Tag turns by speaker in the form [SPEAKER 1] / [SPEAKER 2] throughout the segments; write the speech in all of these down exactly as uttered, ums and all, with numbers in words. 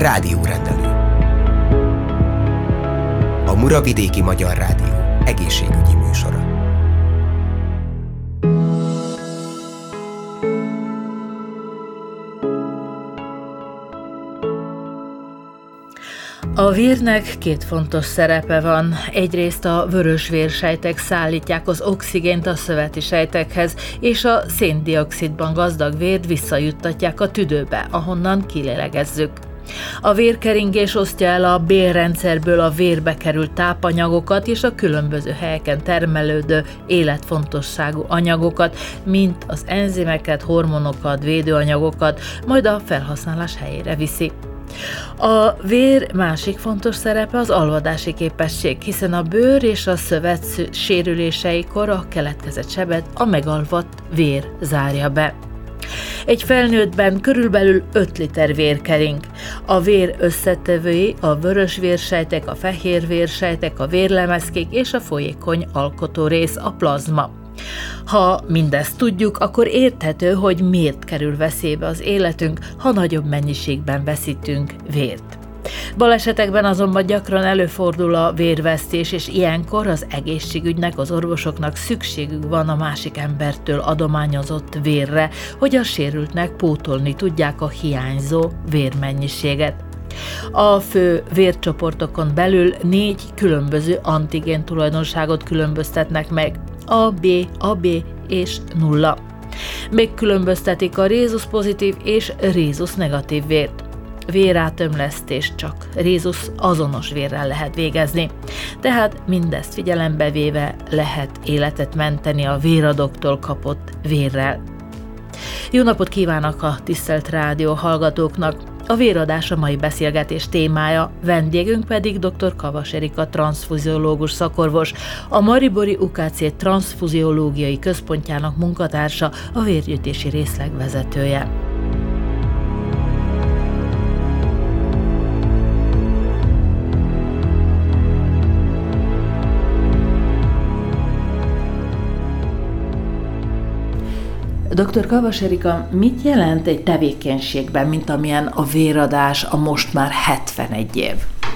[SPEAKER 1] rádiórendelő. A Muravidéki Magyar Rádió egészségügyi műsora.
[SPEAKER 2] A vérnek két fontos szerepe van. Egyrészt a vörös vérsejtek szállítják az oxigént a szöveti sejtekhez, és a széndioxidban gazdag vért visszajuttatják a tüdőbe, ahonnan kilélegezzük. A vérkeringés osztja el a bélrendszerből a vérbe került tápanyagokat és a különböző helyeken termelődő életfontosságú anyagokat, mint az enzimeket, hormonokat, védőanyagokat, majd a felhasználás helyére viszi. A vér másik fontos szerepe az alvadási képesség, hiszen a bőr és a szövet sérüléseikor a keletkezett sebet a megalvadt vér zárja be. Egy felnőttben körülbelül öt liter vér kering. A vér összetevői a vörös vérsejtek, a fehér vérsejtek, a vérlemezkék és a folyékony alkotórész, a plazma. Ha mindezt tudjuk, akkor érthető, hogy miért kerül veszélybe az életünk, ha nagyobb mennyiségben veszítünk vért. Balesetekben azonban gyakran előfordul a vérvesztés, és ilyenkor az egészségügynek, az orvosoknak szükségük van a másik embertől adományozott vérre, hogy a sérültnek pótolni tudják a hiányzó vérmennyiséget. A fő vércsoportokon belül négy különböző antigén tulajdonságot különböztetnek meg: A, B, á bé és nulla. Megkülönböztetik a rézus pozitív és rézus negatív vért. Vérátömlesztést csak rézus azonos vérrel lehet végezni, tehát mindezt figyelembe véve lehet életet menteni a véradóktól kapott vérrel. Jó napot kívánok a tisztelt rádió hallgatóknak! A véradás a mai beszélgetés témája, vendégünk pedig dr. Kavas Erika transzfuziológus szakorvos, a maribori u ká cé transzfuziológiai központjának munkatársa, a vérgyűjtési részleg vezetője. doktor Kavas Erika, mit jelent egy tevékenységben, mint amilyen a véradás a most már hetvenegy év?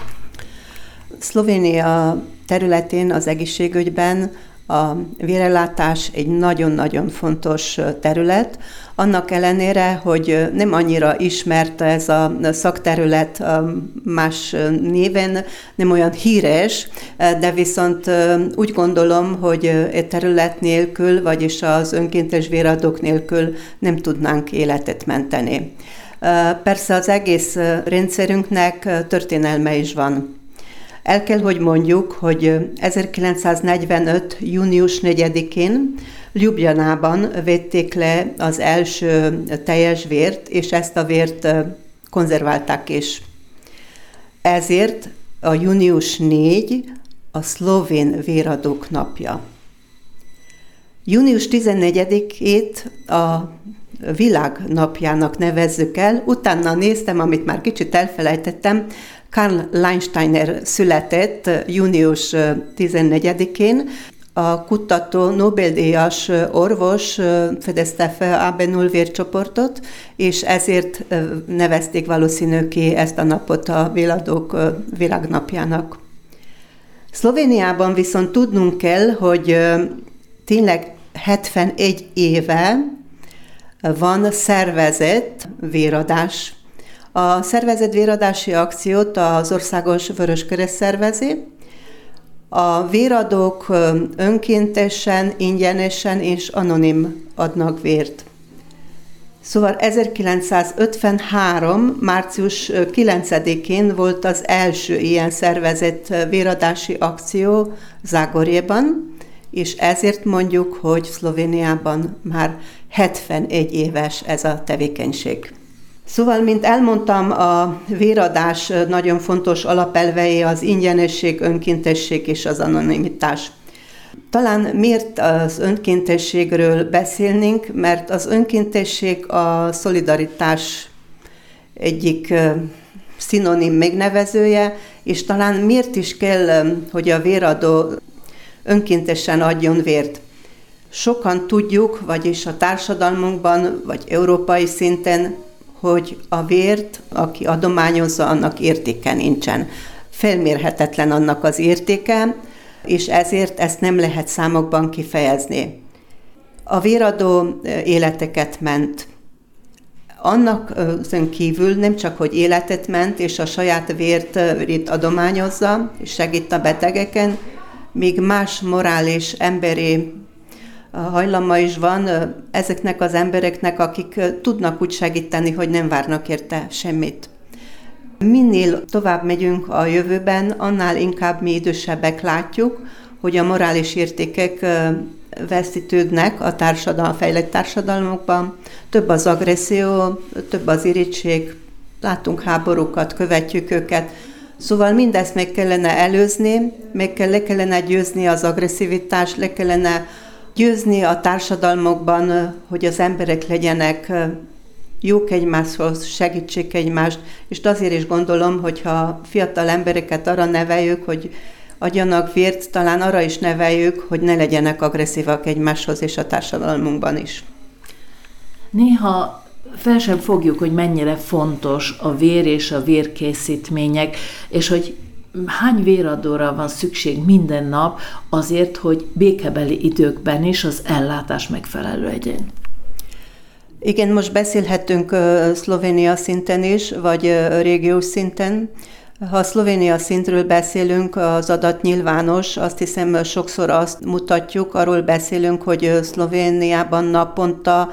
[SPEAKER 3] Szlovénia területén, az egészségügyben a vérellátás egy nagyon-nagyon fontos terület, annak ellenére, hogy nem annyira ismert ez a szakterület más néven, nem olyan híres, de viszont úgy gondolom, hogy egy terület nélkül, vagyis az önkéntes véradók nélkül nem tudnánk életet menteni. Persze az egész rendszerünknek történelme is van. El kell, hogy mondjuk, hogy ezerkilencszáznegyvenöt. június negyedikén Ljubljanában vették le az első teljes vért, és ezt a vért konzerválták is. Ezért a június negyedike a szlovén véradók napja. június tizennegyedikét a világ napjának nevezzük el. Utána néztem, amit már kicsit elfelejtettem, Karl Landsteiner született június tizennegyedikén. A kutató, Nobel-díjas orvos fedezte fel á bé null vércsoportot, és ezért nevezték valószínű ki ezt a napot a véradók világnapjának. Szlovéniában viszont tudnunk kell, hogy tényleg hetvenegy éve van szervezett véradás. A szervezett véradási akciót az Országos Vöröskereszt szervezi. A véradók önkéntesen, ingyenesen és anonim adnak vért. Szóval ezerkilencszázötvenhárom. március kilencedikén volt az első ilyen szervezett véradási akció Zágorjéban, és ezért mondjuk, hogy Szlovéniában már hetvenegy éves ez a tevékenység. Szóval, mint elmondtam, a véradás nagyon fontos alapelvei az ingyenesség, önkéntesség és az anonimitás. Talán miért az önkéntességről beszélnénk, mert az önkéntesség a szolidaritás egyik szinonim megnevezője, és talán miért is kell, hogy a véradó önkéntesen adjon vért. Sokan tudjuk, vagyis a társadalmunkban, vagy európai szinten, hogy a vért, aki adományozza, annak értéke nincsen. Felmérhetetlen annak az értéke, és ezért ezt nem lehet számokban kifejezni. A véradó életeket ment. Annak azon kívül nem csak, hogy életet ment, és a saját vért, vért adományozza, és segít a betegeken, még más morális, emberi hajlama is van ezeknek az embereknek, akik tudnak úgy segíteni, hogy nem várnak érte semmit. Minél tovább megyünk a jövőben, annál inkább mi idősebbek látjuk, hogy a morális értékek veszítődnek a társadalom, fejlett társadalmakban. Több az agresszió, több az irigység, látunk háborúkat, követjük őket. Szóval mindezt meg kellene előzni, meg kell, le kellene győzni az agresszivitást, le kellene győzni a társadalmakban, hogy az emberek legyenek jók egymáshoz, segítsék egymást, és azért is gondolom, hogyha fiatal embereket arra neveljük, hogy adjanak vért, talán arra is neveljük, hogy ne legyenek agresszívak egymáshoz és a társadalmunkban is.
[SPEAKER 2] Néha fel sem fogjuk, hogy mennyire fontos a vér és a vérkészítmények, és hogy hány véradóra van szükség minden nap azért, hogy békebeli időkben is az ellátás megfelelő legyen.
[SPEAKER 3] Igen, most beszélhetünk uh, Szlovénia szinten is, vagy uh, régiós szinten. Ha a Szlovénia szintről beszélünk, az adat nyilvános, azt hiszem sokszor azt mutatjuk, arról beszélünk, hogy Szlovéniában naponta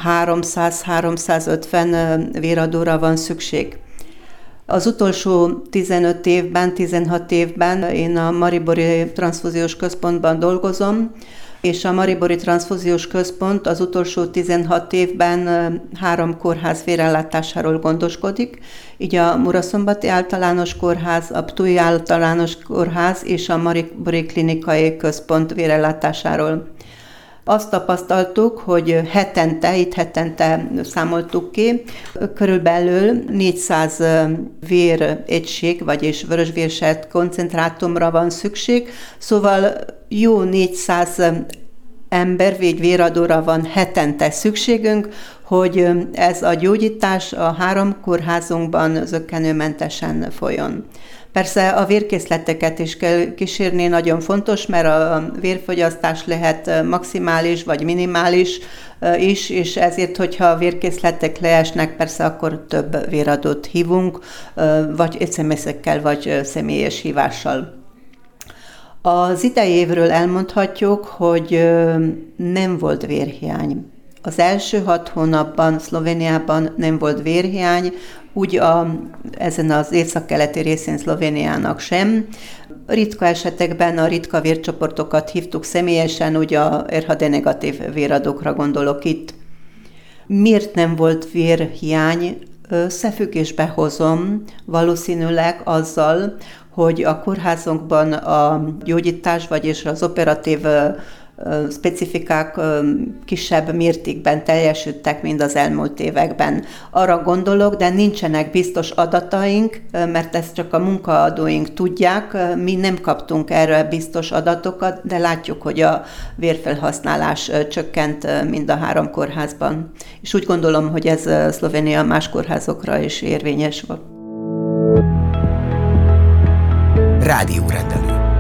[SPEAKER 3] háromszáz-háromszázötven véradóra van szükség. Az utolsó tizenöt évben, tizenhat évben én a Maribori Transfúziós Központban dolgozom, és a Maribori Transfúziós Központ az utolsó tizenhat évben három kórház vérellátásáról gondoskodik, így a Muraszombati Általános Kórház, a Ptui Általános Kórház és a Maribori Klinikai Központ vérellátásáról. Azt tapasztaltuk, hogy hetente, itt hetente számoltuk ki, körülbelül négyszáz véregység, vagyis vörösvérsejt koncentrátumra van szükség, szóval jó négyszáz ember, vagy véradóra van hetente szükségünk, hogy ez a gyógyítás a három kórházunkban zökkenőmentesen folyjon. Persze a vérkészleteket is kell kísérni, nagyon fontos, mert a vérfogyasztás lehet maximális vagy minimális is, és ezért, hogyha a vérkészletek leesnek, persze akkor több véradót hívunk, vagy es em es-ekkel, vagy személyes hívással. Az idei évről elmondhatjuk, hogy nem volt vérhiány. Az első hat hónapban Szlovéniában nem volt vérhiány, úgy a, ezen az északkeleti részén Szlovéniának sem. Ritka esetekben a ritka vércsoportokat hívtuk személyesen, úgy a er há dé negatív véradókra gondolok itt. Miért nem volt vérhiány? Összefüggésbe hozom valószínűleg azzal, hogy a kórházunkban a gyógyítás, vagyis az operatív specifikák kisebb mértékben teljesültek, mint az elmúlt években. Arra gondolok, de nincsenek biztos adataink, mert ezt csak a munkaadóink tudják. Mi nem kaptunk erre biztos adatokat, de látjuk, hogy a vérfelhasználás csökkent mind a három kórházban. És úgy gondolom, hogy ez Szlovénia más kórházokra is érvényes volt.
[SPEAKER 1] Rádiórendelő.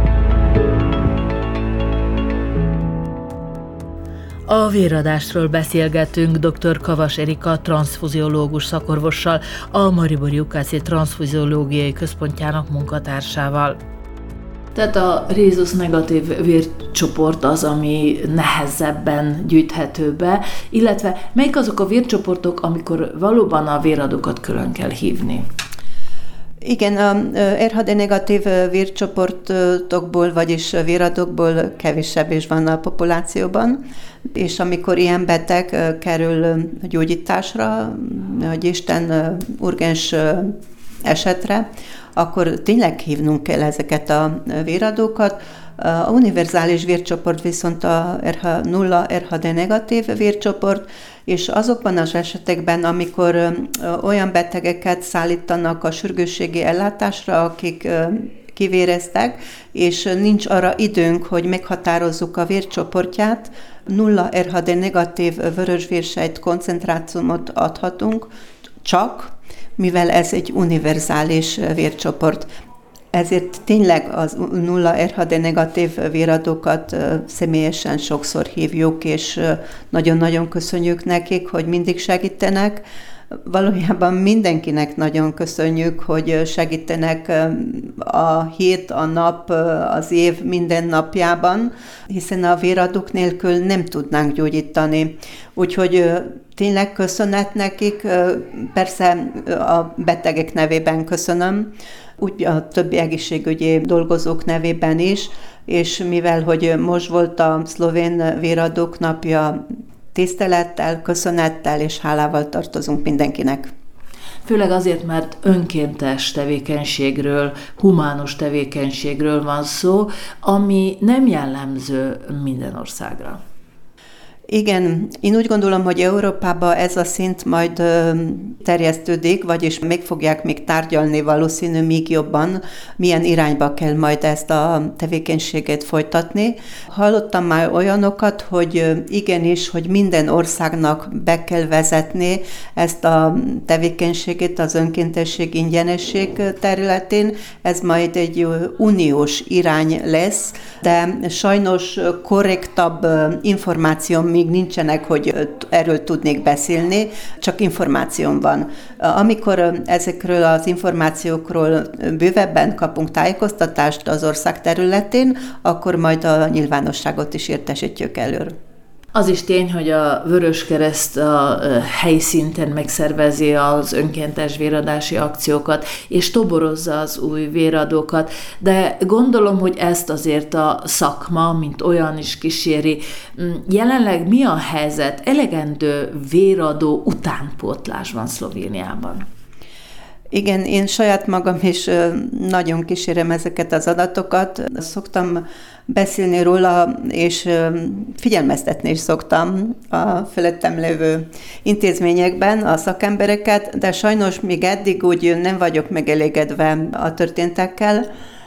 [SPEAKER 2] A véradásról beszélgetünk dr. Kavas Erika transzfuziológus szakorvossal, a Maribori u ká cé Transzfuziológiai Központjának munkatársával. Tehát a rézus negatív vércsoport az, ami nehezebben gyűjthető be, illetve melyik azok a vércsoportok, amikor valóban a véradókat külön kell hívni?
[SPEAKER 3] Igen, a er há dé negatív vércsoportokból, vagyis véradókból kevesebb is van a populációban, és amikor ilyen beteg kerül gyógyításra, hogy Isten urgens esetre, akkor tényleg hívnunk kell ezeket a véradókat. A univerzális vércsoport viszont a nulla er há dé negatív vércsoport, és azokban az esetekben, amikor olyan betegeket szállítanak a sürgősségi ellátásra, akik kivéreztek, és nincs arra időnk, hogy meghatározzuk a vércsoportját, nulla er há dé negatív vörösvérsejt koncentrátumot adhatunk, csak, mivel ez egy univerzális vércsoport. Ezért tényleg az nulla er há dé negatív véradókat személyesen sokszor hívjuk, és nagyon-nagyon köszönjük nekik, hogy mindig segítenek. Valójában mindenkinek nagyon köszönjük, hogy segítenek a hét, a nap, az év minden napjában, hiszen a véradók nélkül nem tudnánk gyógyítani. Úgyhogy tényleg köszönet nekik, persze a betegek nevében köszönöm, úgy a többi egészségügyi dolgozók nevében is, és mivel, hogy most volt a szlovén véradók napja, tisztelettel, köszönettel és hálával tartozunk mindenkinek.
[SPEAKER 2] Főleg azért, mert önkéntes tevékenységről, humánus tevékenységről van szó, ami nem jellemző minden országra.
[SPEAKER 3] Igen, én úgy gondolom, hogy Európában ez a szint majd terjesztődik, vagyis meg fogják még tárgyalni valószínű még jobban, milyen irányba kell majd ezt a tevékenységet folytatni. Hallottam már olyanokat, hogy igenis, hogy minden országnak be kell vezetni ezt a tevékenységet az önkéntesség, ingyenesség területén. Ez majd egy uniós irány lesz, de sajnos korrektabb információ még nincsenek, hogy erről tudnék beszélni, csak információm van. Amikor ezekről az információkról bővebben kapunk tájékoztatást az ország területén, akkor majd a nyilvánosságot is értesítjük elől.
[SPEAKER 2] Az is tény, hogy a Vöröskereszt a helyi szinten megszervezi az önkéntes véradási akciókat, és toborozza az új véradókat, de gondolom, hogy ezt azért a szakma, mint olyan is kíséri. Jelenleg mi a helyzet? Elegendő véradó utánpótlás van Szlovéniában?
[SPEAKER 3] Igen, én saját magam is nagyon kísérem ezeket az adatokat. Szoktam beszélni róla, és figyelmeztetni is szoktam a felettem lévő intézményekben a szakembereket, de sajnos még eddig úgy nem vagyok megelégedve a történtekkel.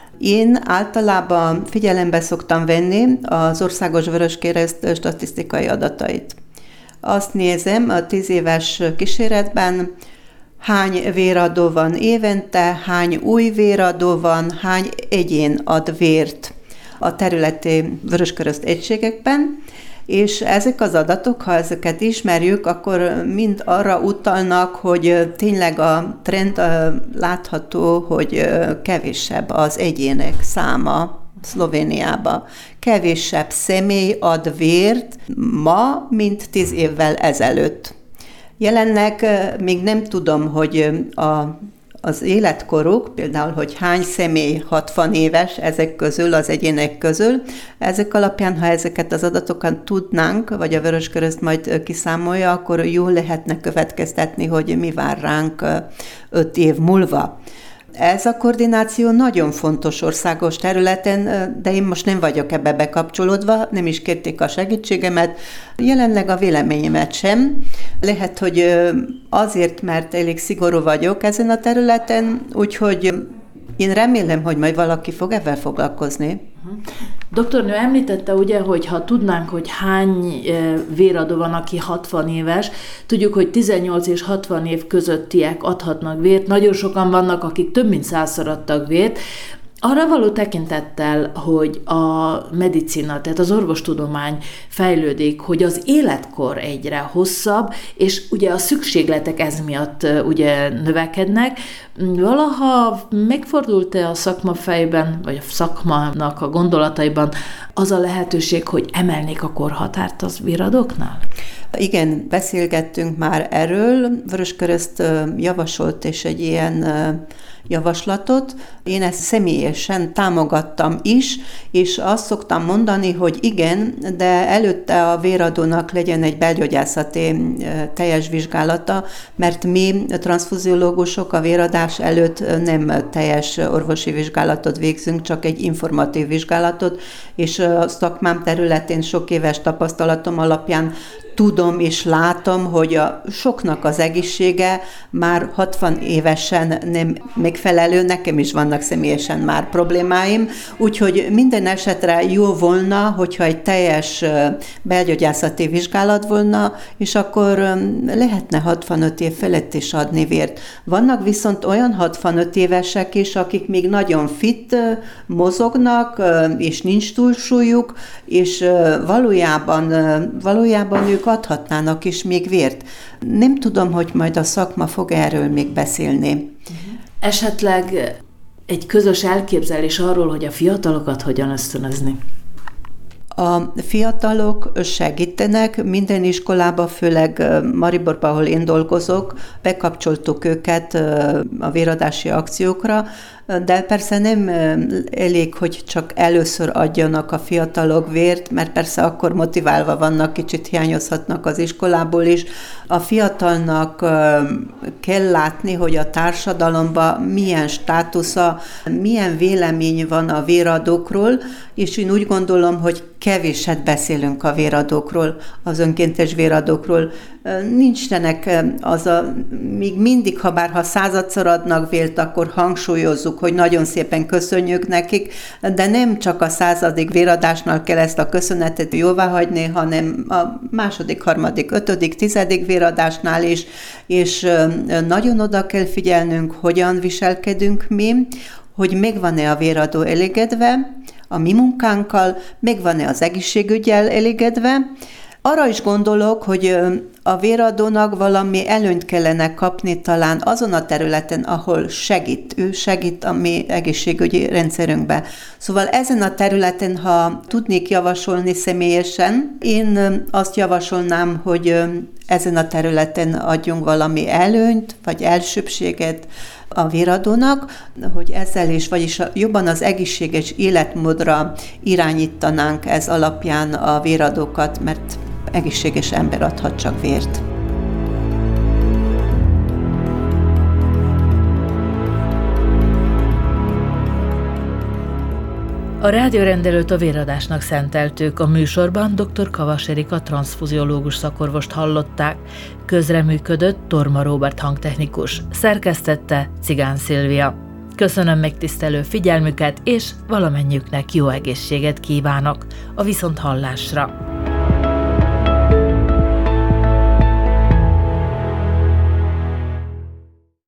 [SPEAKER 3] Én általában figyelembe szoktam venni az Országos Vöröskereszt statisztikai adatait. Azt nézem a tíz éves kíséretben, hány véradó van évente, hány új véradó van, hány egyén ad vért a területi Vöröskereszt egységekben, és ezek az adatok, ha ezeket ismerjük, akkor mind arra utalnak, hogy tényleg a trend látható, hogy kevésebb az egyének száma Szlovéniába. Kevésebb személy ad vért ma, mint tíz évvel ezelőtt. Jelenleg még nem tudom, hogy a, az életkoruk, például, hogy hány személy hatvan éves ezek közül, az egyének közül, ezek alapján, ha ezeket az adatokat tudnánk, vagy a Vöröskereszt majd kiszámolja, akkor jól lehetne következtetni, hogy mi vár ránk öt év múlva. Ez a koordináció nagyon fontos országos területen, de én most nem vagyok ebbe bekapcsolódva, nem is kérték a segítségemet, jelenleg a véleményemet sem. Lehet, hogy azért, mert elég szigorú vagyok ezen a területen, úgyhogy én remélem, hogy majd valaki fog ebben foglalkozni.
[SPEAKER 2] Doktornő említette ugye, hogy ha tudnánk, hogy hány véradó van, aki hatvan éves, tudjuk, hogy tizennyolc és hatvan év közöttiek adhatnak vért, nagyon sokan vannak, akik több mint százszor adtak vért. Arra való tekintettel, hogy a medicina, tehát az orvostudomány fejlődik, hogy az életkor egyre hosszabb, és ugye a szükségletek ez miatt ugye növekednek. Valaha megfordult-e a szakma fejben, vagy a szakmának a gondolataiban az a lehetőség, hogy emelnék a korhatárt az véradóknál?
[SPEAKER 3] Igen, beszélgettünk már erről. Vöröskereszt javasolt és egy ilyen javaslatot. Én ezt személyesen támogattam is, és azt szoktam mondani, hogy igen, de előtte a véradónak legyen egy belgyógyászati teljes vizsgálata, mert mi transzfuziológusok a véradás előtt nem teljes orvosi vizsgálatot végzünk, csak egy informatív vizsgálatot, és a szakmám területén sok éves tapasztalatom alapján tudom és látom, hogy a soknak az egészsége már hatvan évesen nem megfelelő, nekem is vannak személyesen már problémáim, úgyhogy minden esetre jó volna, hogyha egy teljes belgyógyászati vizsgálat volna, és akkor lehetne hatvanöt év felett is adni vért. Vannak viszont olyan hatvanöt évesek is, akik még nagyon fit, mozognak, és nincs túlsúlyuk, és valójában, valójában ők adhatnának is még vért. Nem tudom, hogy majd a szakma fog erről még beszélni.
[SPEAKER 2] Esetleg egy közös elképzelés arról, hogy a fiatalokat hogyan ösztönözni?
[SPEAKER 3] A fiatalok segítenek, minden iskolába, főleg Mariborban, ahol én dolgozok, bekapcsoltuk őket a véradási akciókra, de persze nem elég, hogy csak először adjanak a fiatalok vért, mert persze akkor motiválva vannak, kicsit hiányozhatnak az iskolából is. A fiatalnak kell látni, hogy a társadalomban milyen státusza, milyen vélemény van a véradókról, és én úgy gondolom, hogy kevéset beszélünk a véradókról, az önkéntes véradókról. Nincsenek az a, még mindig, ha bár ha századszor adnak vért, akkor hangsúlyozzuk, hogy nagyon szépen köszönjük nekik, de nem csak a századik véradásnál kell ezt a köszönetet jóváhagyni, hanem a második, harmadik, ötödik, tizedik véradásnál is, és nagyon oda kell figyelnünk, hogyan viselkedünk mi, hogy megvan-e a véradó elégedve a mi munkánkkal, megvan-e az egészségügyel elégedve. Arra is gondolok, hogy a véradónak valami előnyt kellene kapni talán azon a területen, ahol segít, ő segít a mi egészségügyi rendszerünkbe. Szóval ezen a területen, ha tudnék javasolni személyesen, én azt javasolnám, hogy ezen a területen adjunk valami előnyt, vagy elsőbséget a véradónak, hogy ezzel is, vagyis jobban az egészséges életmódra irányítanánk ez alapján a véradókat, mert egészséges ember adhat csak vért.
[SPEAKER 2] A rádiórendelőt a véradásnak szenteltük. A műsorban dr. Kavas Erika transzfuziológus szakorvost hallották. Közreműködött Torma Róbert hangtechnikus. Szerkesztette Cigán Szilvia. Köszönöm megtisztelő figyelmüket, és valamennyiüknek jó egészséget kívánok. A viszonthallásra!